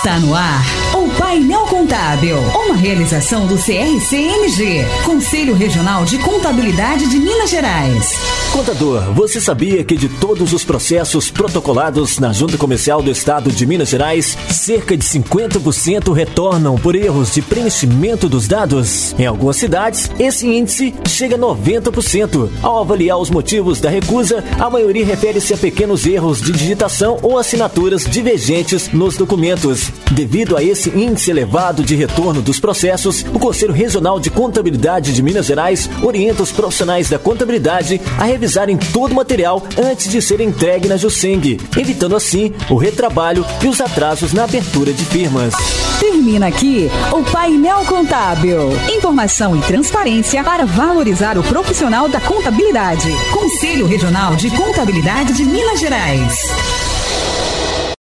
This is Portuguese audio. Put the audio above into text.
Está no ar o Painel Contábil, uma realização do CRC-MG, Conselho Regional de Contabilidade de Minas Gerais. Contador, você sabia que de todos os processos protocolados na Junta Comercial do Estado de Minas Gerais, cerca de 50% retornam por erros de preenchimento dos dados? Em algumas cidades, esse índice chega a 90%. Ao avaliar os motivos da recusa, a maioria refere-se a pequenos erros de digitação ou assinaturas divergentes nos documentos. Devido a esse índice elevado de retorno dos processos, o Conselho Regional de Contabilidade de Minas Gerais orienta os profissionais da contabilidade a revisarem todo o material antes de ser entregue na Juseng, evitando assim o retrabalho e os atrasos na abertura de firmas. Termina aqui o Painel Contábil. Informação e transparência para valorizar o profissional da contabilidade. Conselho Regional de Contabilidade de Minas Gerais.